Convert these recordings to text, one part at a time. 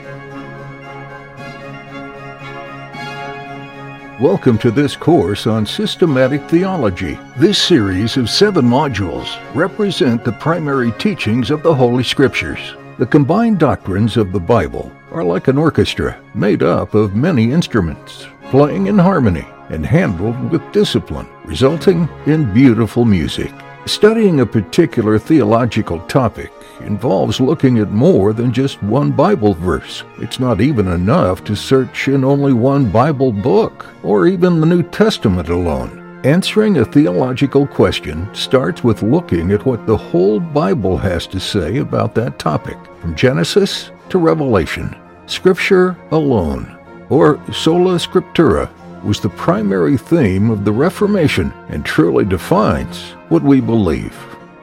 Welcome to this course on systematic theology. This series of 7 modules represent the primary teachings of the Holy Scriptures. The combined doctrines of the Bible are like an orchestra made up of many instruments, playing in harmony and handled with discipline, resulting in beautiful music. Studying a particular theological topic involves looking at more than just one Bible verse. It's not even enough to search in only one Bible book, or even the New Testament alone. Answering a theological question starts with looking at what the whole Bible has to say about that topic, from Genesis to Revelation. Scripture alone, or sola scriptura, was the primary theme of the Reformation and truly defines what we believe.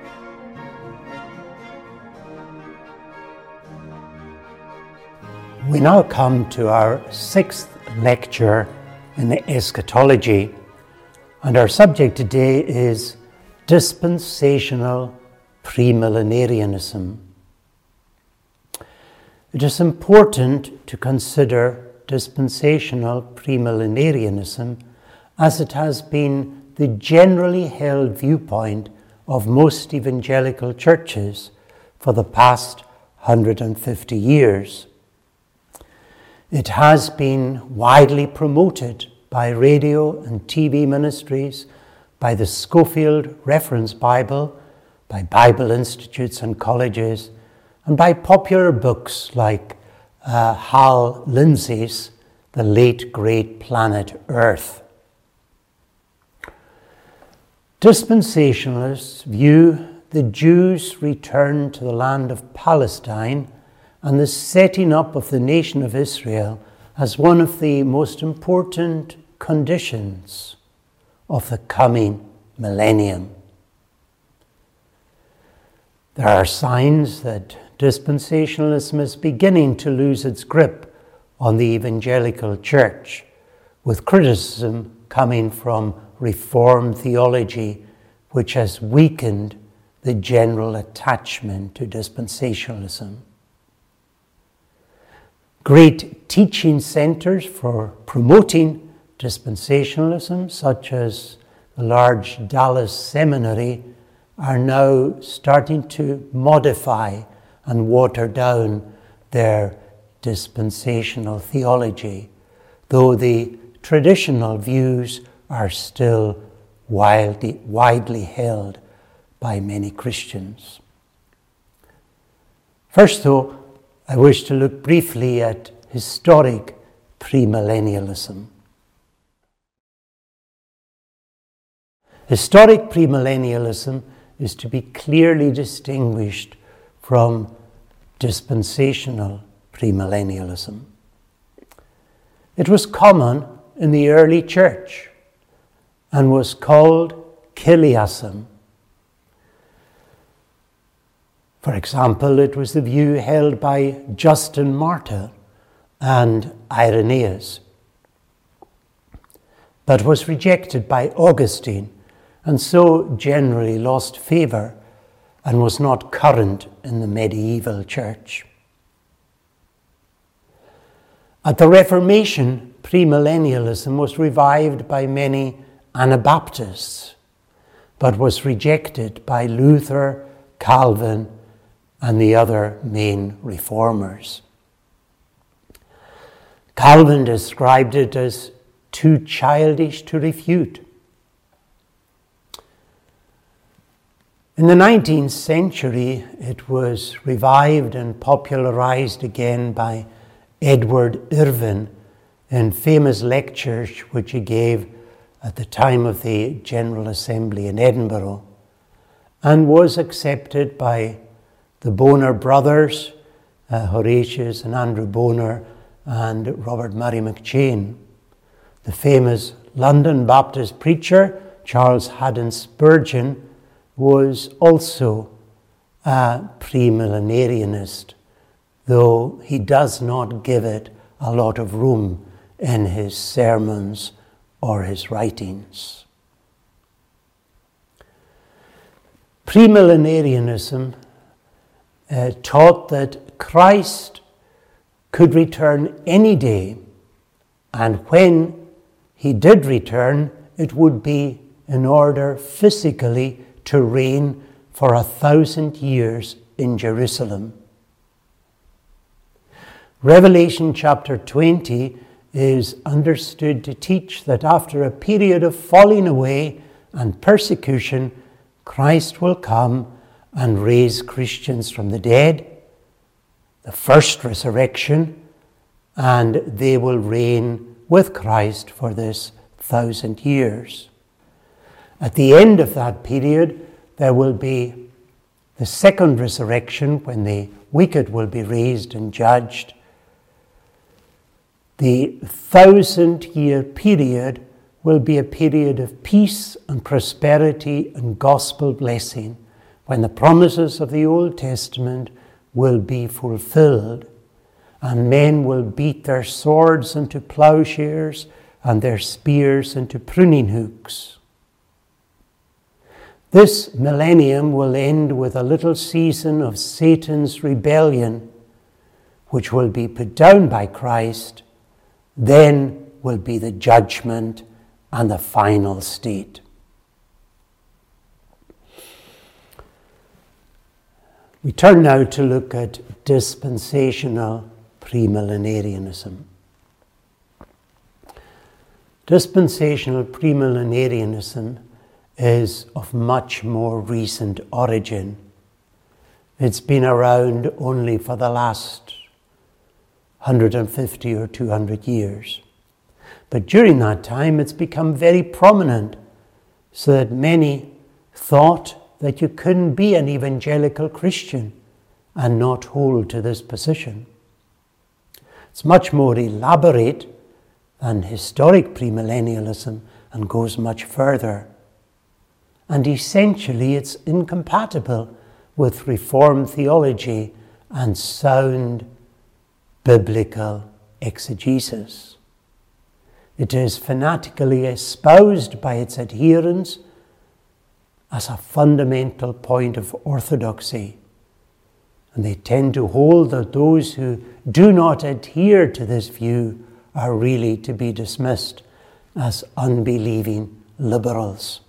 We now come to our 6th lecture in eschatology, and our subject today is dispensational premillenarianism. It is important to consider dispensational premillenarianism as it has been the generally held viewpoint of most evangelical churches for the past 150 years. It has been widely promoted by radio and TV ministries, by the Scofield Reference Bible, by Bible institutes and colleges, and by popular books like Hal Lindsey's The Late Great Planet Earth. Dispensationalists view the Jews' return to the land of Palestine and the setting up of the nation of Israel as one of the most important conditions of the coming millennium. There are signs that dispensationalism is beginning to lose its grip on the evangelical church, with criticism coming from Reformed theology, which has weakened the general attachment to dispensationalism. Great teaching centers for promoting dispensationalism, such as the large Dallas Seminary, are now starting to modify and water down their dispensational theology, though the traditional views are still widely held by many Christians. First, though, I wish to look briefly at historic premillennialism. Historic premillennialism is to be clearly distinguished from dispensational premillennialism. It was common in the early church and was called chiliasm. For example, it was the view held by Justin Martyr and Irenaeus, but was rejected by Augustine and so generally lost favour and was not current in the medieval church. At the Reformation, premillennialism was revived by many Anabaptists, but was rejected by Luther, Calvin, and the other main reformers. Calvin described it as too childish to refute. In the 19th century, it was revived and popularized again by Edward Irvin in famous lectures which he gave at the time of the General Assembly in Edinburgh, and was accepted by the Bonar brothers, Horatius and Andrew Bonar, and Robert Murray McCheyne. The famous London Baptist preacher, Charles Haddon Spurgeon, was also a premillenarianist, though he does not give it a lot of room in his sermons or his writings. Premillenarianism taught that Christ could return any day, and when he did return, it would be in order physically to reign for 1,000 years in Jerusalem. Revelation chapter 20 is understood to teach that after a period of falling away and persecution, Christ will come and raise Christians from the dead, the first resurrection, and they will reign with Christ for this 1,000 years. At the end of that period, there will be the second resurrection when the wicked will be raised and judged. The 1,000-year period will be a period of peace and prosperity and gospel blessing, when the promises of the Old Testament will be fulfilled, and men will beat their swords into plowshares and their spears into pruning hooks. This millennium will end with a little season of Satan's rebellion, which will be put down by Christ. Then will be the judgment and the final state. We turn now to look at dispensational premillenarianism. Dispensational premillenarianism is of much more recent origin. It's been around only for the last 150 or 200 years. But during that time, it's become very prominent, so that many thought that you couldn't be an evangelical Christian and not hold to this position. It's much more elaborate than historic premillennialism and goes much further. And essentially, it's incompatible with Reformed theology and sound biblical exegesis. It is fanatically espoused by its adherents as a fundamental point of orthodoxy. And they tend to hold that those who do not adhere to this view are really to be dismissed as unbelieving liberals.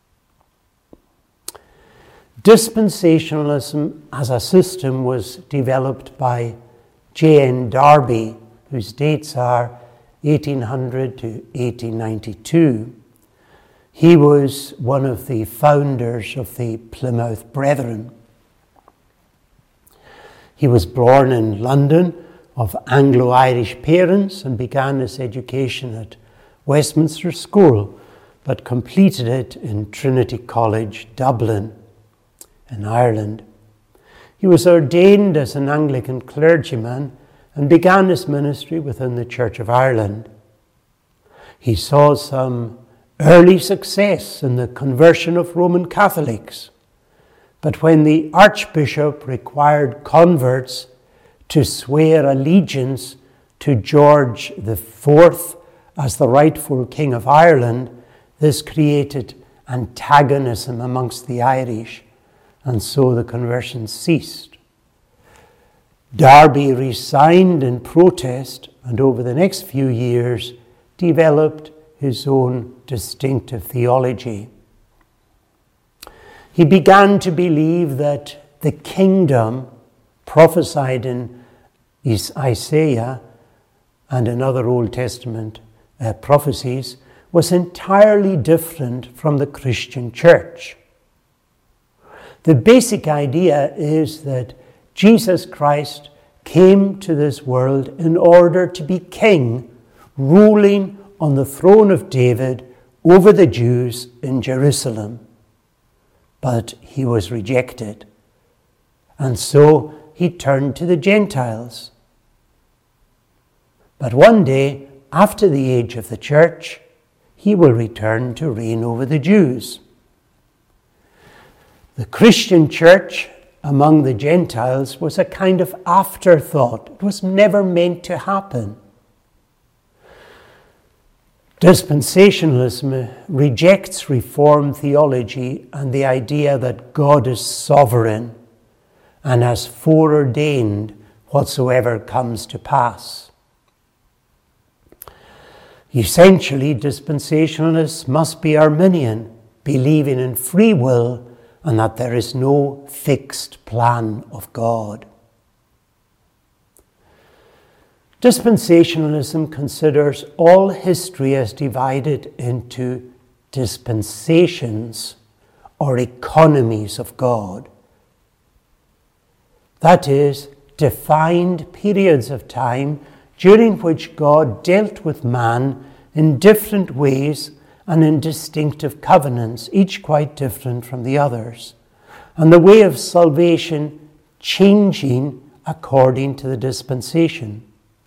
Dispensationalism as a system was developed by J.N. Darby, whose dates are 1800 to 1892. He was one of the founders of the Plymouth Brethren. He was born in London of Anglo-Irish parents and began his education at Westminster School, but completed it in Trinity College, Dublin, in Ireland. He was ordained as an Anglican clergyman and began his ministry within the Church of Ireland. He saw some early success in the conversion of Roman Catholics, but when the Archbishop required converts to swear allegiance to George IV as the rightful King of Ireland, this created antagonism amongst the Irish, and so the conversion ceased. Darby resigned in protest, and over the next few years developed his own distinctive theology. He began to believe that the kingdom prophesied in Isaiah and in other Old Testament prophecies was entirely different from the Christian church. The basic idea is that Jesus Christ came to this world in order to be king, ruling on the throne of David over the Jews in Jerusalem. But he was rejected, and so he turned to the Gentiles. But one day, after the age of the church, he will return to reign over the Jews. The Christian church among the Gentiles was a kind of afterthought. It was never meant to happen. Dispensationalism rejects Reformed theology and the idea that God is sovereign and has foreordained whatsoever comes to pass. Essentially, dispensationalists must be Arminian, believing in free will and that there is no fixed plan of God. Dispensationalism considers all history as divided into dispensations or economies of God. That is, defined periods of time during which God dealt with man in different ways and in distinctive covenants, each quite different from the others, and the way of salvation changing according to the dispensation.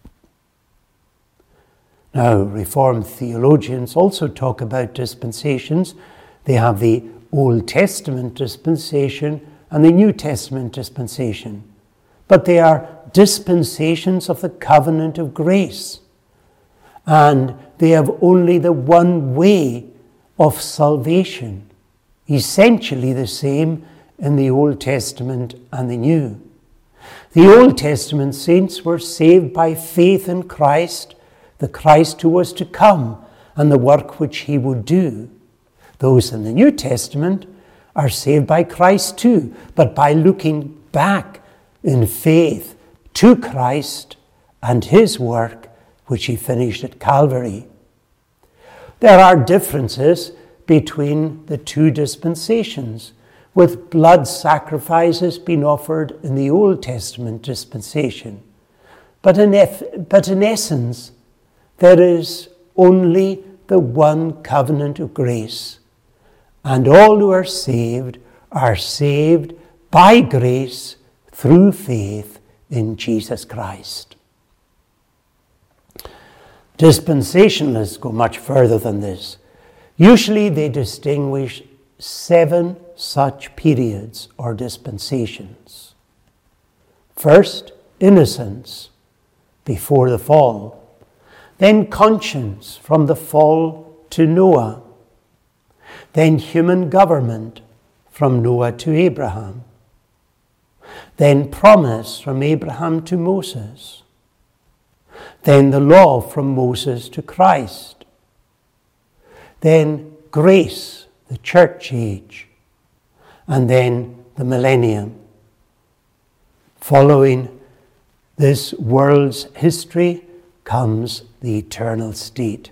Now, Reformed theologians also talk about dispensations. They have the Old Testament dispensation and the New Testament dispensation. But they are dispensations of the covenant of grace. And they have only the one way of salvation, essentially the same in the Old Testament and the New. The Old Testament saints were saved by faith in Christ, the Christ who was to come, and the work which he would do. Those in the New Testament are saved by Christ too, but by looking back in faith to Christ and his work which he finished at Calvary. There are differences between the two dispensations, with blood sacrifices being offered in the Old Testament dispensation. But in essence, there is only the one covenant of grace, and all who are saved by grace through faith in Jesus Christ. Dispensationalists go much further than this. Usually they distinguish 7 such periods or dispensations. First, innocence before the fall. Then conscience from the fall to Noah. Then human government from Noah to Abraham. Then promise from Abraham to Moses. Then the law from Moses to Christ. Then grace, the church age. And then the millennium. Following this world's history comes the eternal state.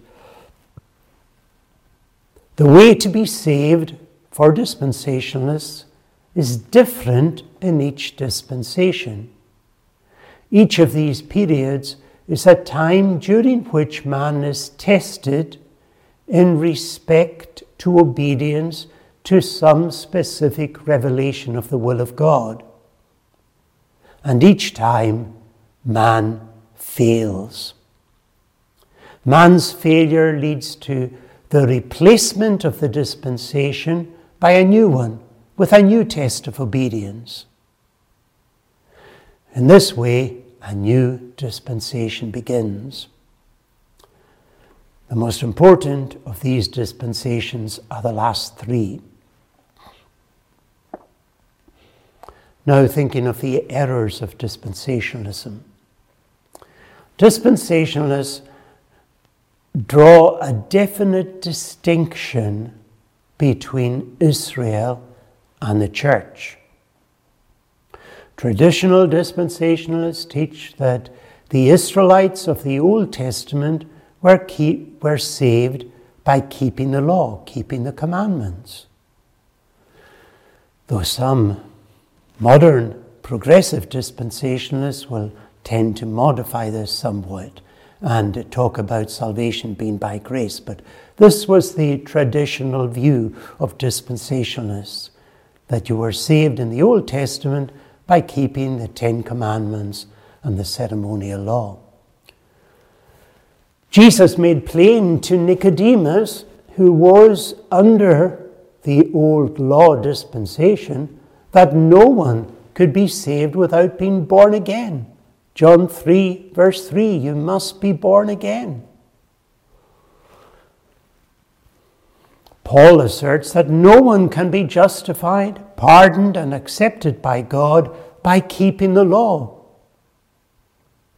The way to be saved for dispensationalists is different in each dispensation. Each of these periods is a time during which man is tested in respect to obedience to some specific revelation of the will of God. And each time, man fails. Man's failure leads to the replacement of the dispensation by a new one, with a new test of obedience. In this way, a new dispensation begins. The most important of these dispensations are the last 3. Now, thinking of the errors of dispensationalism. Dispensationalists draw a definite distinction between Israel and the church. Traditional dispensationalists teach that the Israelites of the Old Testament were saved by keeping the law, keeping the commandments. Though some modern progressive dispensationalists will tend to modify this somewhat and talk about salvation being by grace. But this was the traditional view of dispensationalists, that you were saved in the Old Testament by keeping the 10 Commandments and the ceremonial law. Jesus made plain to Nicodemus, who was under the old law dispensation, that no one could be saved without being born again. John 3, verse 3, you must be born again. Paul asserts that no one can be justified, pardoned, and accepted by God by keeping the law.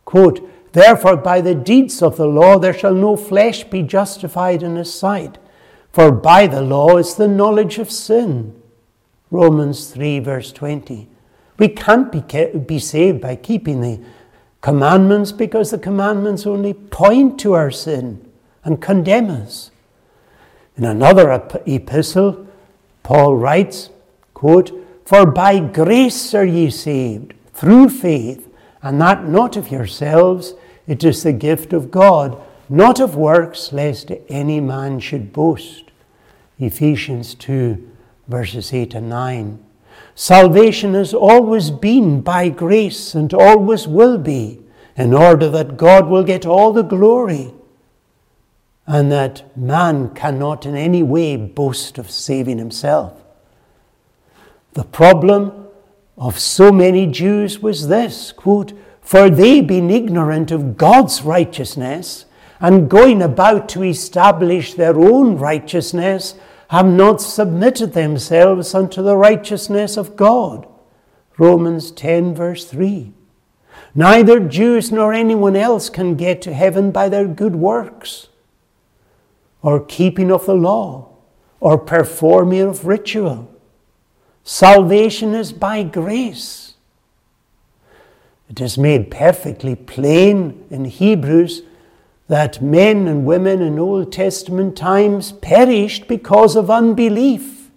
Quote, "Therefore by the deeds of the law there shall no flesh be justified in his sight, for by the law is the knowledge of sin." Romans 3 verse 20. We can't be saved by keeping the commandments because the commandments only point to our sin and condemn us. In another epistle, Paul writes, quote, "For by grace are ye saved, through faith, and that not of yourselves, it is the gift of God, not of works, lest any man should boast." Ephesians 2, verses 8 and 9. Salvation has always been by grace and always will be, in order that God will get all the glory, and that man cannot in any way boast of saving himself. The problem of so many Jews was this, quote, "For they, being ignorant of God's righteousness, and going about to establish their own righteousness, have not submitted themselves unto the righteousness of God." Romans 10 verse 3. Neither Jews nor anyone else can get to heaven by their good works, or keeping of the law, or performing of ritual. Salvation is by grace. It is made perfectly plain in Hebrews that men and women in Old Testament times perished because of unbelief.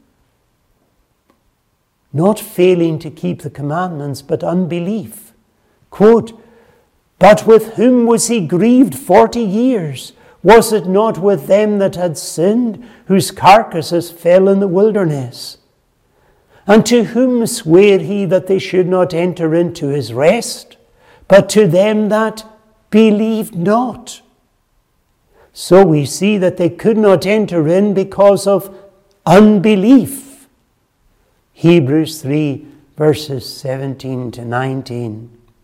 Not failing to keep the commandments, but unbelief. Quote, "But with whom was he grieved 40 years? Was it not with them that had sinned, whose carcasses fell in the wilderness? And to whom sware he that they should not enter into his rest? But to them that believed not." So we see that they could not enter in because of unbelief. Hebrews 3 verses 17 to 19.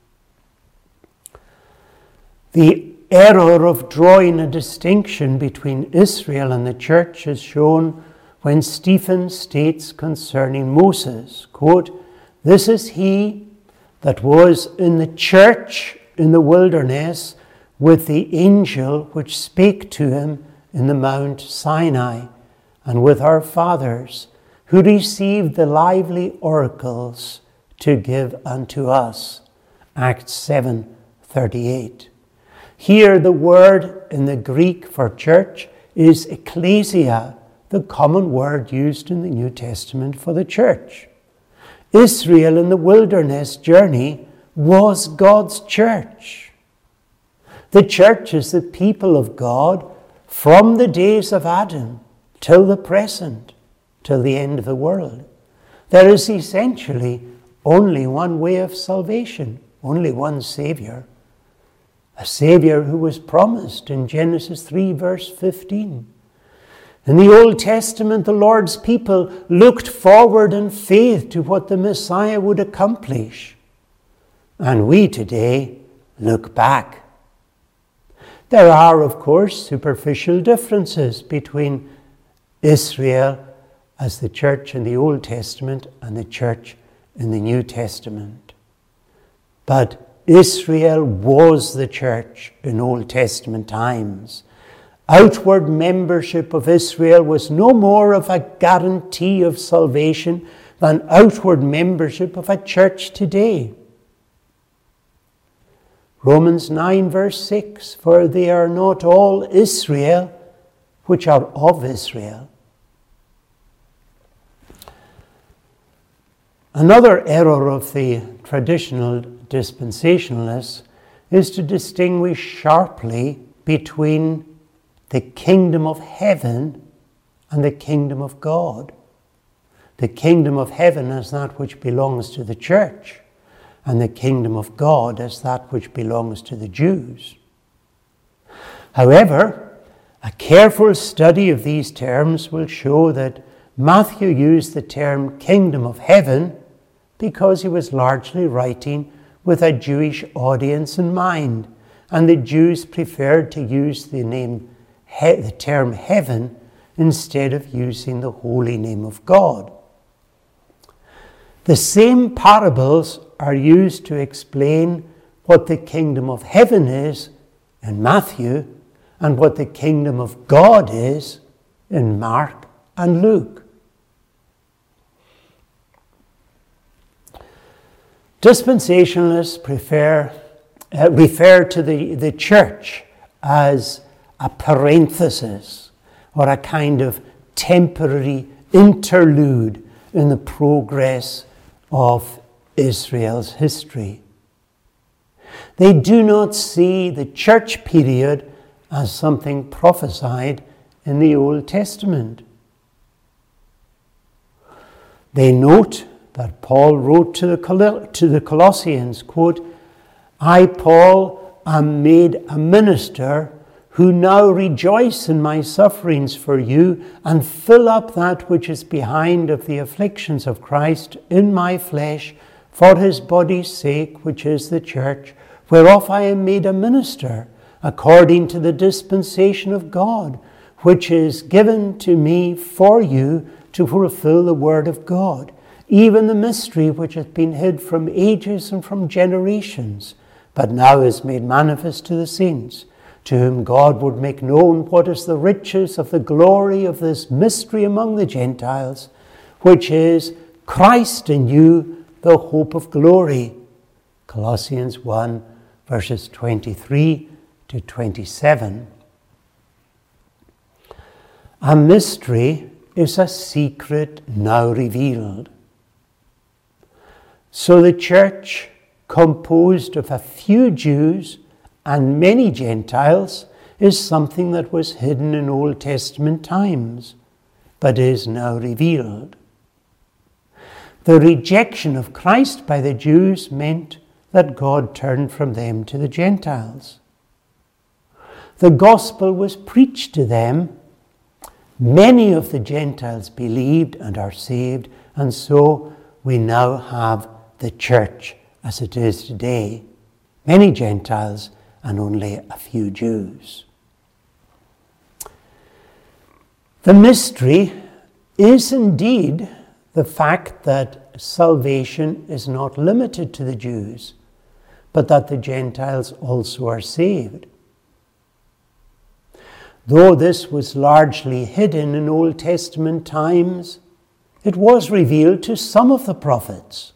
The error of drawing a distinction between Israel and the church is shown when Stephen states concerning Moses, quote, "This is he that was in the church in the wilderness with the angel which spake to him in the Mount Sinai, and with our fathers, who received the lively oracles to give unto us." Acts 7:38. Here the word in the Greek for church is ecclesia, the common word used in the New Testament for the church. Israel in the wilderness journey was God's church. The church is the people of God from the days of Adam till the present, till the end of the world. There is essentially only one way of salvation, only one Savior. A Savior who was promised in Genesis 3 verse 15. In the Old Testament, the Lord's people looked forward in faith to what the Messiah would accomplish. And we today look back. There are, of course, superficial differences between Israel as the church in the Old Testament and the church in the New Testament. But Israel was the church in Old Testament times. Outward membership of Israel was no more of a guarantee of salvation than outward membership of a church today. Romans 9 verse 6, "For they are not all Israel which are of Israel." Another error of the traditional dispensationalists is to distinguish sharply between the kingdom of heaven and the kingdom of God. The kingdom of heaven is that which belongs to the church, and the kingdom of God is that which belongs to the Jews. However, a careful study of these terms will show that Matthew used the term kingdom of heaven because he was largely writing with a Jewish audience in mind, and the Jews preferred to use the term heaven instead of using the holy name of God. The same parables are used to explain what the kingdom of heaven is in Matthew and what the kingdom of God is in Mark and Luke. Dispensationalists refer to the church as a parenthesis or a kind of temporary interlude in the progress of Israel's history. They do not see the church period as something prophesied in the Old Testament. They note that Paul wrote to the Colossians, quote, "I, Paul, am made a minister who now rejoice in my sufferings for you and fill up that which is behind of the afflictions of Christ in my flesh for his body's sake, which is the church, whereof I am made a minister, according to the dispensation of God, which is given to me for you to fulfill the word of God, even the mystery which hath been hid from ages and from generations, but now is made manifest to the saints, to whom God would make known what is the riches of the glory of this mystery among the Gentiles, which is Christ in you, the hope of glory." Colossians 1, verses 23 to 27. A mystery is a secret now revealed. So the church, composed of a few Jews and many Gentiles, is something that was hidden in Old Testament times, but is now revealed. The rejection of Christ by the Jews meant that God turned from them to the Gentiles. The gospel was preached to them. Many of the Gentiles believed and are saved, and so we now have the church as it is today. Many Gentiles and only a few Jews. The mystery is indeed the fact that salvation is not limited to the Jews, but that the Gentiles also are saved. Though this was largely hidden in Old Testament times, it was revealed to some of the prophets.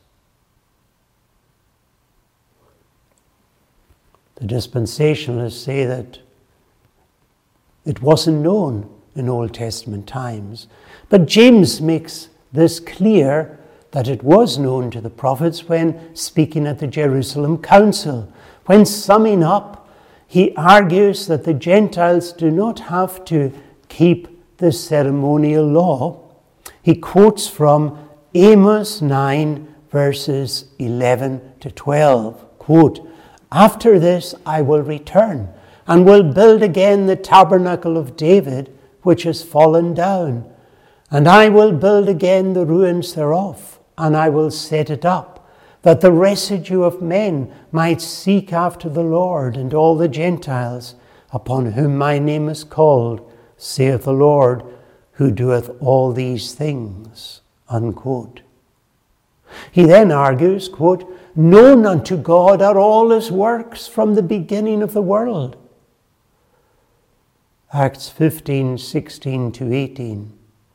The dispensationalists say that it wasn't known in Old Testament times. But James makes this clear that it was known to the prophets when speaking at the Jerusalem Council. When summing up, he argues that the Gentiles do not have to keep the ceremonial law. He quotes from Amos 9, verses 11 to 12. Quote, "After this I will return, and will build again the tabernacle of David, which is fallen down. And I will build again the ruins thereof, and I will set it up, that the residue of men might seek after the Lord, and all the Gentiles, upon whom my name is called, saith the Lord, who doeth all these things." Unquote. He then argues, quote, "Known unto God are all his works from the beginning of the world." Acts 15, 16 to 18.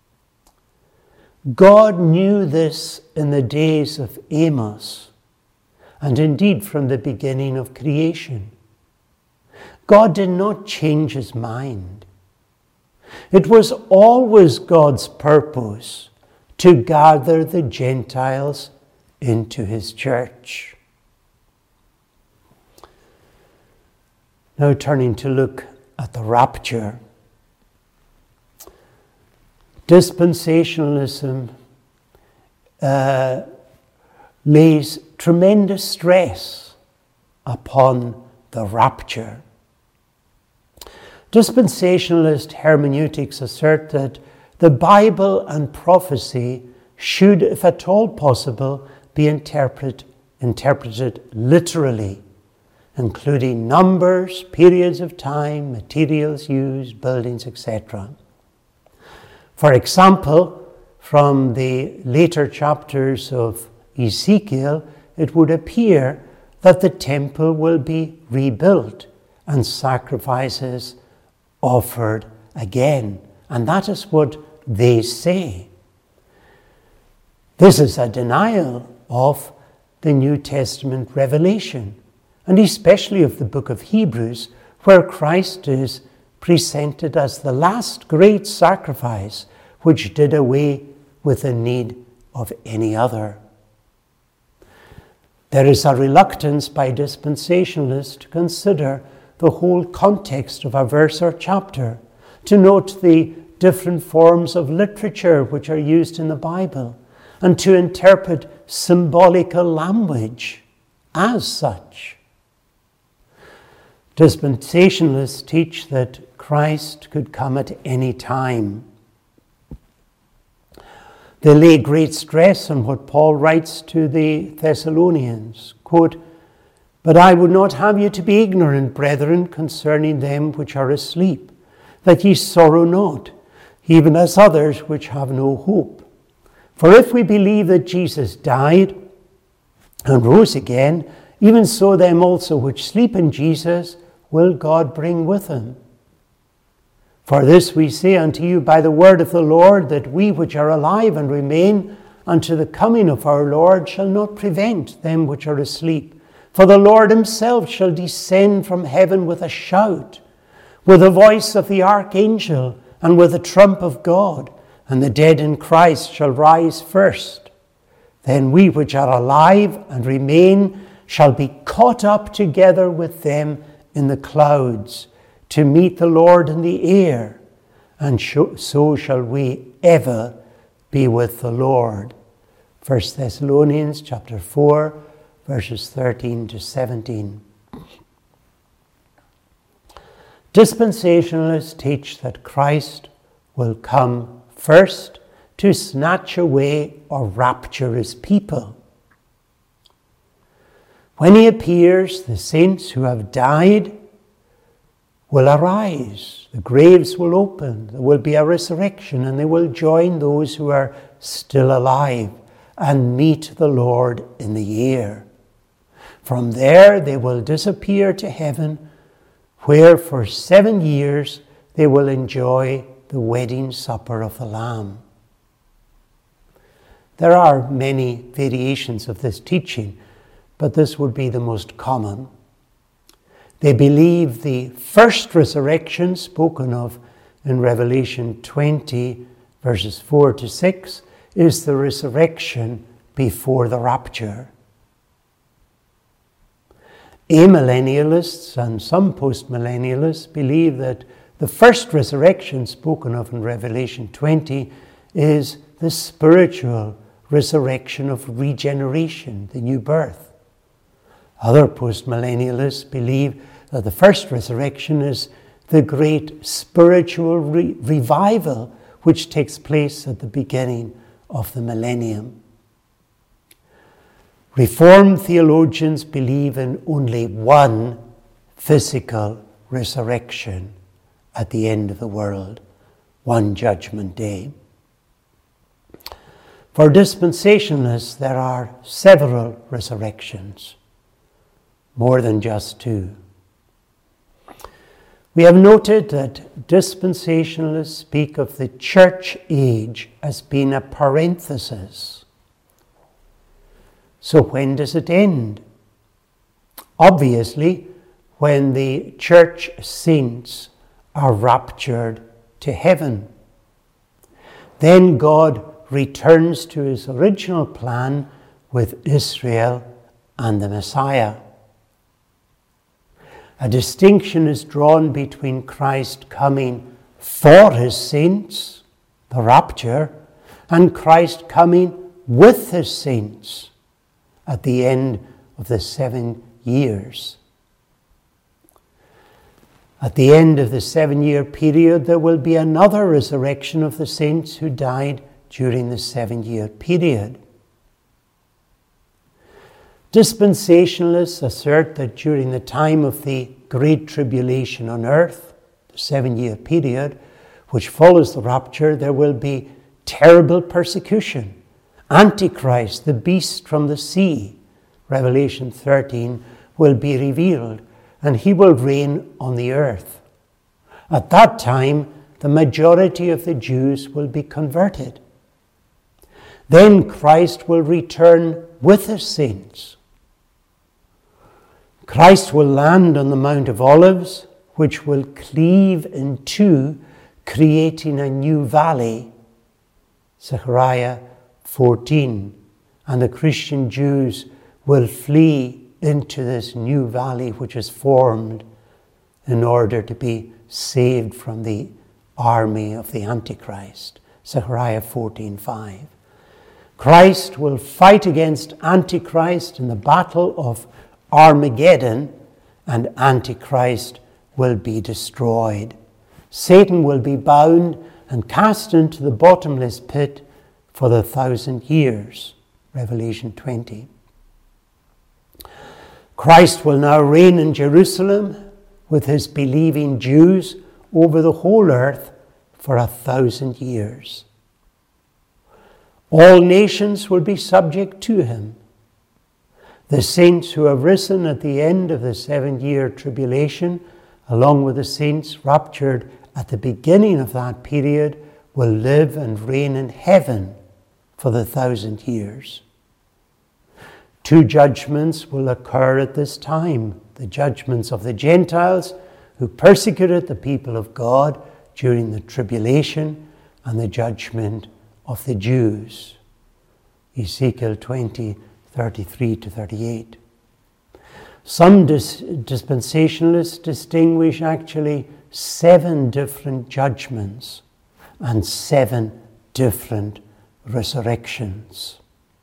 God knew this in the days of Amos, and indeed from the beginning of creation. God did not change his mind. It was always God's purpose to gather the Gentiles into his church. Now turning to look at the rapture. Dispensationalism lays tremendous stress upon the rapture. Dispensationalist hermeneutics assert that the Bible and prophecy should, if at all possible, be interpreted literally, including numbers, periods of time, materials used, buildings, etc. For example, from the later chapters of Ezekiel, it would appear that the temple will be rebuilt and sacrifices offered again. And that is what they say. This is a denial of the New Testament revelation, and especially of the book of Hebrews, where Christ is presented as the last great sacrifice which did away with the need of any other. There is a reluctance by dispensationalists to consider the whole context of a verse or chapter, to note the different forms of literature which are used in the Bible, and to interpret symbolical language as such. Dispensationalists teach that Christ could come at any time. They lay great stress on what Paul writes to the Thessalonians, quote, "But I would not have you to be ignorant, brethren, concerning them which are asleep, that ye sorrow not, even as others which have no hope. For if we believe that Jesus died and rose again, even so them also which sleep in Jesus will God bring with him. For this we say unto you by the word of the Lord, that we which are alive and remain unto the coming of our Lord shall not prevent them which are asleep. For the Lord himself shall descend from heaven with a shout, with the voice of the archangel, and with the trump of God, and the dead in Christ shall rise first. Then we which are alive and remain shall be caught up together with them in the clouds, to meet the Lord in the air, and so shall we ever be with the Lord." 1 Thessalonians chapter 4, verses 13 to 17. Dispensationalists teach that Christ will come first to snatch away or rapture his people. When he appears, the saints who have died will arise, the graves will open, there will be a resurrection, and they will join those who are still alive and meet the Lord in the air. From there they will disappear to heaven, where for 7 years they will enjoy the wedding supper of the Lamb. There are many variations of this teaching, but this would be the most common. They believe the first resurrection spoken of in Revelation 20, verses 4 to 6, is the resurrection before the rapture. Amillennialists and some postmillennialists believe that the first resurrection spoken of in Revelation 20 is the spiritual resurrection of regeneration, the new birth. Other postmillennialists believe that the first resurrection is the great spiritual revival which takes place at the beginning of the millennium. Reformed theologians believe in only one physical resurrection at the end of the world, one judgment day. For dispensationalists, there are several resurrections, more than just two. We have noted that dispensationalists speak of the church age as being a parenthesis. So when does it end? Obviously, when the church saints are raptured to heaven. Then God returns to his original plan with Israel and the Messiah. A distinction is drawn between Christ coming for his saints, the rapture, and Christ coming with his saints at the end of the 7 years. At the end of the 7-year period, there will be another resurrection of the saints who died during the 7-year period. Dispensationalists assert that during the time of the Great Tribulation on earth, the 7-year period, which follows the rapture, there will be terrible persecution. Antichrist, the beast from the sea, Revelation 13, will be revealed, and he will reign on the earth. At that time, the majority of the Jews will be converted. Then Christ will return with his saints. Christ will land on the Mount of Olives, which will cleave in two, creating a new valley. Zechariah 14. And the Christian Jews will flee into this new valley which is formed in order to be saved from the army of the Antichrist. Zechariah 14:5. Christ will fight against Antichrist in the battle of Armageddon, and Antichrist will be destroyed. Satan will be bound and cast into the bottomless pit for the 1,000 years. Revelation 20. Christ will now reign in Jerusalem with his believing Jews over the whole earth for 1,000 years. All nations will be subject to him. The saints who have risen at the end of the 7-year tribulation, along with the saints raptured at the beginning of that period, will live and reign in heaven for the 1,000 years. 2 judgments will occur at this time: the judgments of the Gentiles who persecuted the people of God during the tribulation, and the judgment of the Jews. Ezekiel 20:33-38. Some dispensationalists distinguish actually 7 different judgments and 7 different resurrections.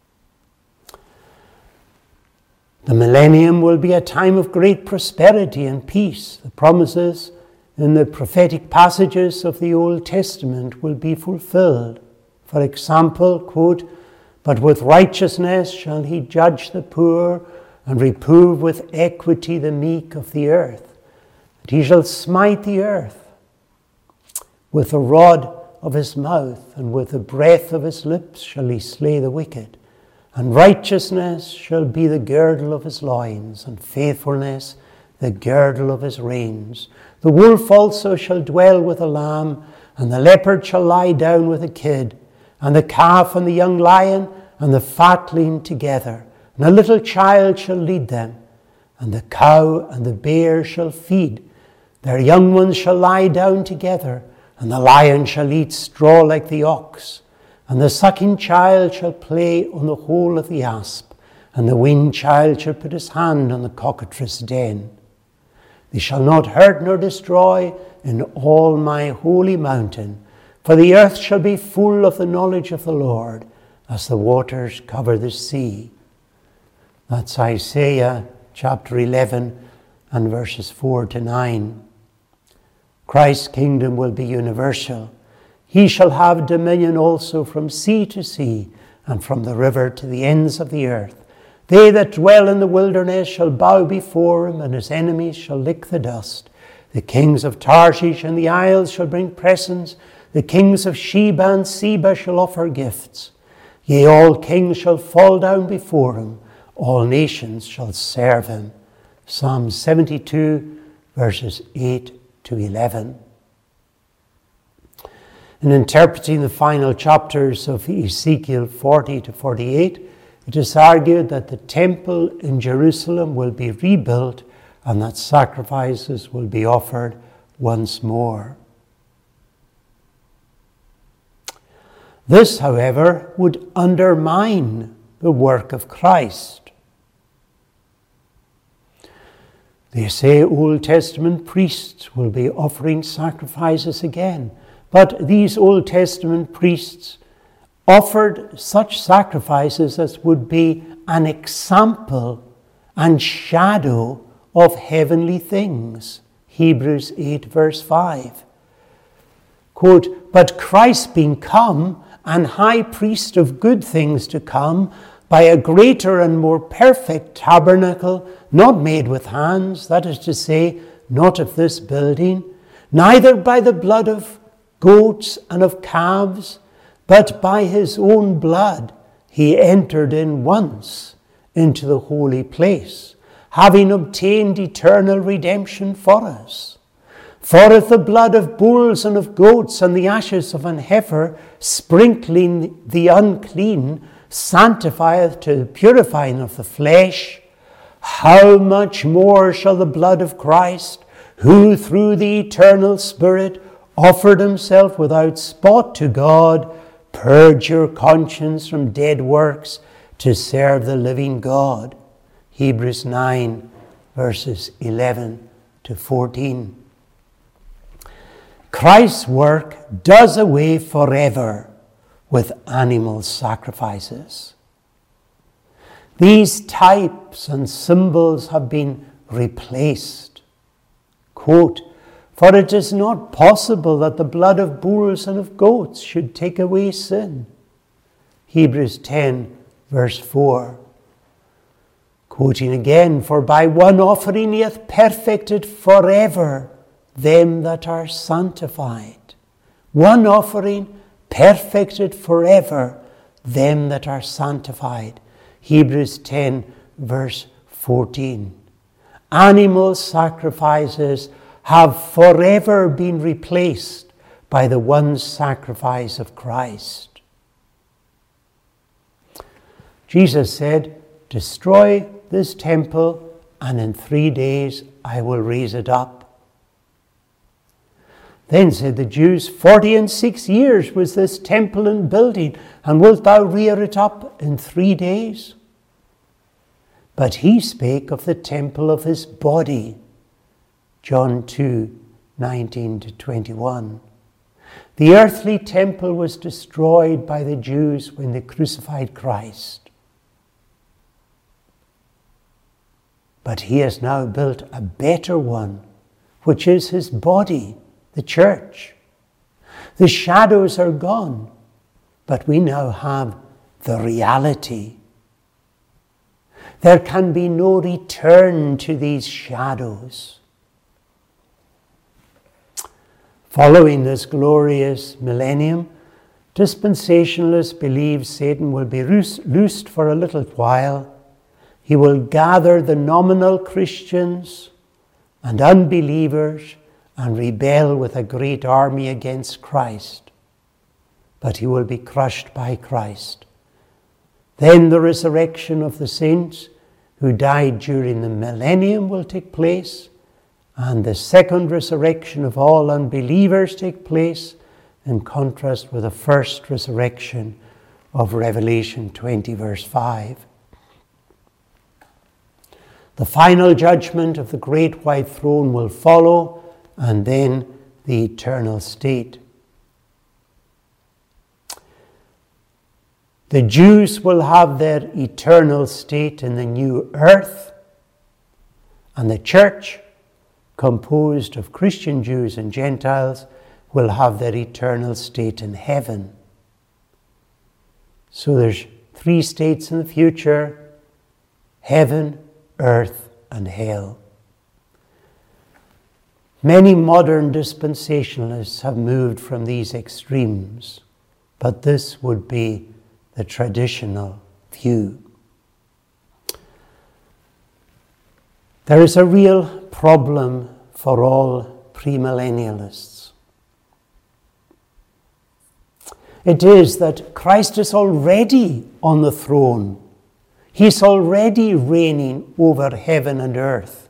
The millennium will be a time of great prosperity and peace. The promises in the prophetic passages of the Old Testament will be fulfilled. For example, quote, "But with righteousness shall he judge the poor, and reprove with equity the meek of the earth. And he shall smite the earth with the rod of his mouth, and with the breath of his lips shall he slay the wicked. And righteousness shall be the girdle of his loins, and faithfulness the girdle of his reins. The wolf also shall dwell with the lamb, and the leopard shall lie down with the kid, and the calf and the young lion and the fatling together. And a little child shall lead them, and the cow and the bear shall feed. Their young ones shall lie down together, and the lion shall eat straw like the ox. And the sucking child shall play on the hole of the asp, and the weaned child shall put his hand on the cockatrice' den. They shall not hurt nor destroy in all my holy mountain, for the earth shall be full of the knowledge of the Lord, as the waters cover the sea." That's Isaiah chapter 11 and verses 4-9. Christ's kingdom will be universal. He shall have dominion also from sea to sea, and from the river to the ends of the earth. They that dwell in the wilderness shall bow before him, and his enemies shall lick the dust. The kings of Tarshish and the isles shall bring presents. The kings of Sheba and Seba shall offer gifts. Yea, all kings shall fall down before him. All nations shall serve him. Psalm 72, verses 8-11. In interpreting the final chapters of Ezekiel 40-48, it is argued that the temple in Jerusalem will be rebuilt and that sacrifices will be offered once more. This, however, would undermine the work of Christ. They say Old Testament priests will be offering sacrifices again. But these Old Testament priests offered such sacrifices as would be an example and shadow of heavenly things. Hebrews 8 verse 5. Quote, "But Christ being come, and high priest of good things to come, by a greater and more perfect tabernacle, not made with hands, that is to say, not of this building, neither by the blood of goats and of calves, but by his own blood he entered in once into the holy place, having obtained eternal redemption for us. For if the blood of bulls and of goats and the ashes of an heifer, sprinkling the unclean, sanctifieth to the purifying of the flesh, how much more shall the blood of Christ, who through the eternal Spirit offered himself without spot to God, purge your conscience from dead works to serve the living God. Hebrews 9, verses 11 to 14. Christ's work does away forever with animal sacrifices. These types and symbols have been replaced. Quote, for it is not possible that the blood of bulls and of goats should take away sin. Hebrews 10, verse 4. Quoting again, for by one offering he hath perfected forever them that are sanctified. One offering perfected forever them that are sanctified. Hebrews 10, verse 14. Animal sacrifices have forever been replaced by the one sacrifice of Christ. Jesus said, destroy this temple, and in 3 days I will raise it up. Then said the Jews, 46 years was this temple in building, and wilt thou rear it up in 3 days? But he spake of the temple of his body. John 2, 19 to 21. The earthly temple was destroyed by the Jews when they crucified Christ. But he has now built a better one, which is his body, the church. The shadows are gone, but we now have the reality. There can be no return to these shadows. Following this glorious millennium, dispensationalists believe Satan will be loosed for a little while. He will gather the nominal Christians and unbelievers and rebel with a great army against Christ. But he will be crushed by Christ. Then the resurrection of the saints who died during the millennium will take place, and the second resurrection of all unbelievers take place, in contrast with the first resurrection of Revelation 20, verse 5. The final judgment of the great white throne will follow, and then the eternal state. The Jews will have their eternal state in the new earth, and the church, composed of Christian Jews and Gentiles, will have their eternal state in heaven. So there's 3 states in the future: heaven, earth, and hell. Many modern dispensationalists have moved from these extremes, but this would be the traditional view. There is a real problem for all premillennialists. It is that Christ is already on the throne. He's already reigning over heaven and earth.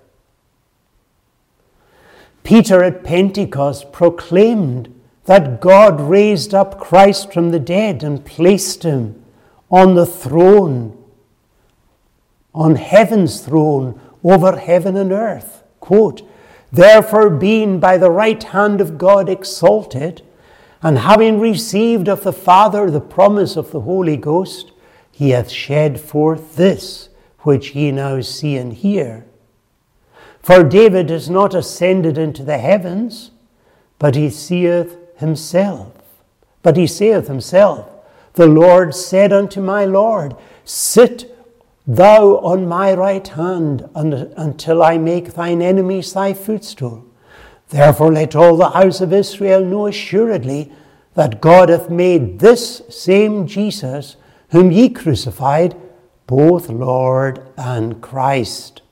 Peter at Pentecost proclaimed that God raised up Christ from the dead and placed him on the throne, on heaven's throne, over heaven and earth. Quote, therefore being by the right hand of God exalted, and having received of the Father the promise of the Holy Ghost, he hath shed forth this, which ye now see and hear. For David is not ascended into the heavens, but he saith himself, the Lord said unto my Lord, sit thou on my right hand until I make thine enemies thy footstool. Therefore let all the house of Israel know assuredly that God hath made this same Jesus, whom ye crucified, both Lord and Christ.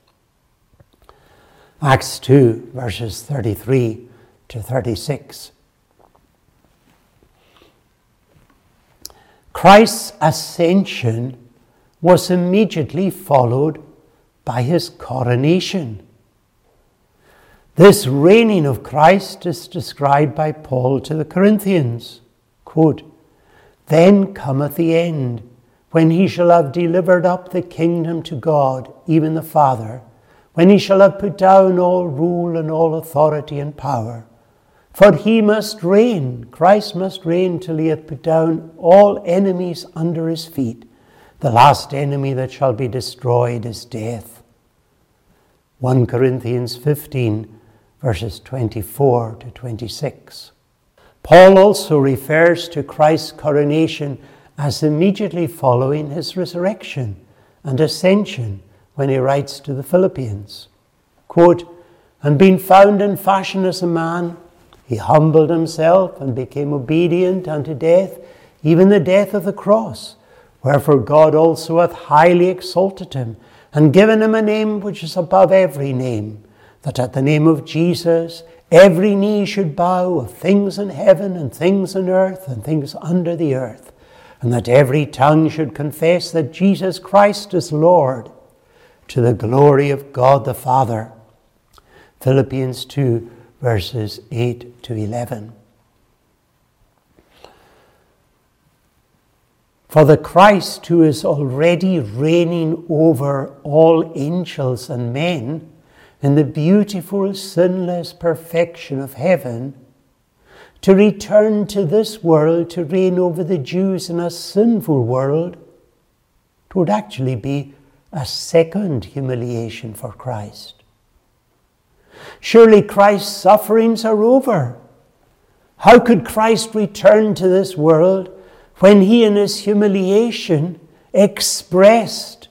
Acts 2, verses 33 to 36. Christ's ascension was immediately followed by his coronation. This reigning of Christ is described by Paul to the Corinthians. Quote, "Then cometh the end, when he shall have delivered up the kingdom to God, even the Father, when he shall have put down all rule and all authority and power. For he must reign, Christ must reign till he hath put down all enemies under his feet. The last enemy that shall be destroyed is death." 1 Corinthians 15, verses 24 to 26. Paul also refers to Christ's coronation as immediately following his resurrection and ascension when he writes to the Philippians. Quote, "And being found in fashion as a man, he humbled himself and became obedient unto death, even the death of the cross. Wherefore God also hath highly exalted him, and given him a name which is above every name, that at the name of Jesus every knee should bow, of things in heaven and things on earth and things under the earth, and that every tongue should confess that Jesus Christ is Lord, to the glory of God the Father." Philippians 2, verses 8 to 11. For the Christ who is already reigning over all angels and men in the beautiful, sinless perfection of heaven, to return to this world to reign over the Jews in a sinful world, it would actually be a second humiliation for Christ. Surely Christ's sufferings are over. How could Christ return to this world when he in his humiliation expressed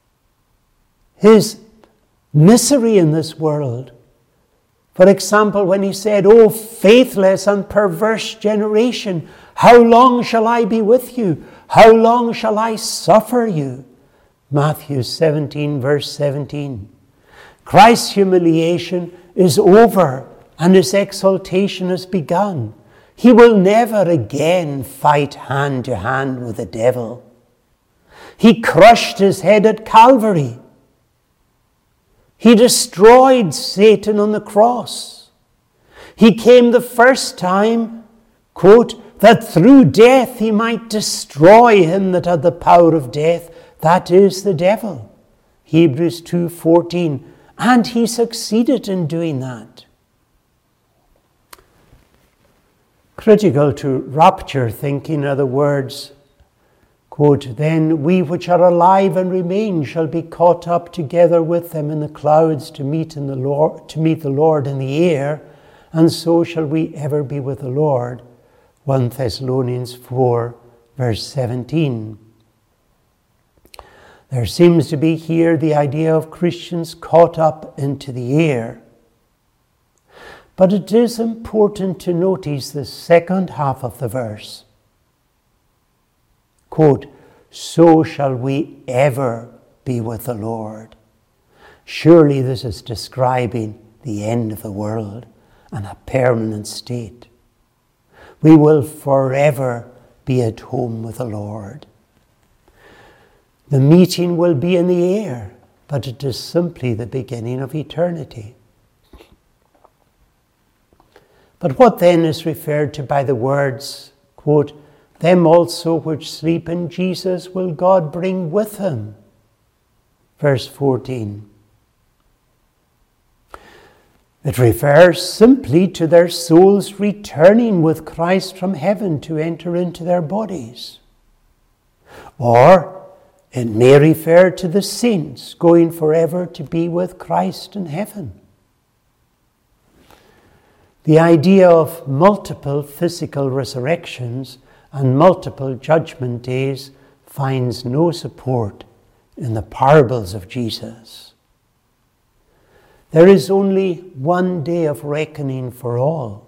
his misery in this world? For example, when he said, "O faithless and perverse generation, how long shall I be with you? How long shall I suffer you?" Matthew 17, verse 17. Christ's humiliation is over and his exaltation has begun. He will never again fight hand to hand with the devil. He crushed his head at Calvary. He destroyed Satan on the cross. He came the first time, quote, "that through death he might destroy him that had the power of death, that is the devil." Hebrews 2:14. And he succeeded in doing that. Critical to rapture thinking are the words, quote, "Then we which are alive and remain shall be caught up together with them in the clouds to meet the Lord in the air, and so shall we ever be with the Lord." 1 Thessalonians 4, verse 17. There seems to be here the idea of Christians caught up into the air. But it is important to notice the second half of the verse. Quote, "So shall we ever be with the Lord." Surely this is describing the end of the world and a permanent state. We will forever be at home with the Lord. The meeting will be in the air, but it is simply the beginning of eternity. But what then is referred to by the words, quote, "Them also which sleep in Jesus will God bring with him." Verse 14. It refers simply to their souls returning with Christ from heaven to enter into their bodies. Or it may refer to the saints going forever to be with Christ in heaven. The idea of multiple physical resurrections and multiple judgment days finds no support in the parables of Jesus. There is only one day of reckoning for all.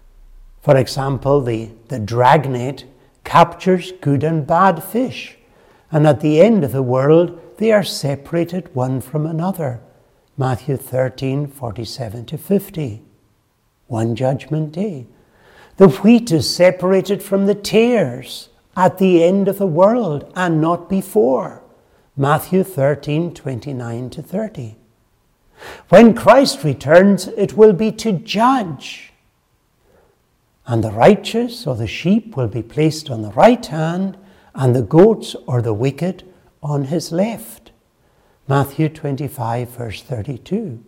For example, the dragnet captures good and bad fish and at the end of the world they are separated one from another. Matthew 13, 47 to 50. One judgment day. The wheat is separated from the tares at the end of the world and not before. Matthew 13, 29 to 30. When Christ returns, it will be to judge. And the righteous or the sheep will be placed on the right hand, and the goats or the wicked on his left. Matthew 25, verse 32.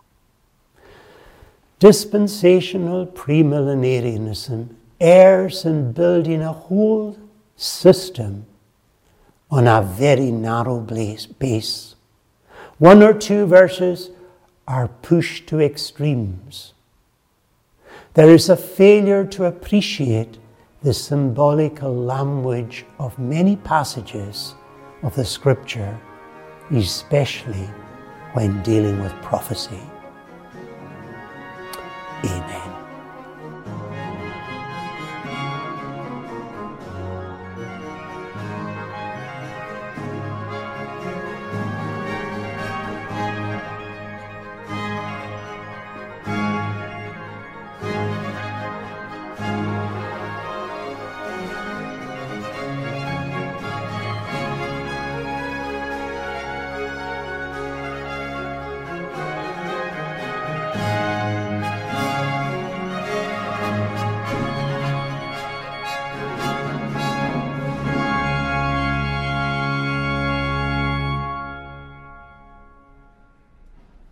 Dispensational premillenarianism errs in building a whole system on a very narrow base. One or two verses are pushed to extremes. There is a failure to appreciate the symbolical language of many passages of the Scripture, especially when dealing with prophecy. Amen.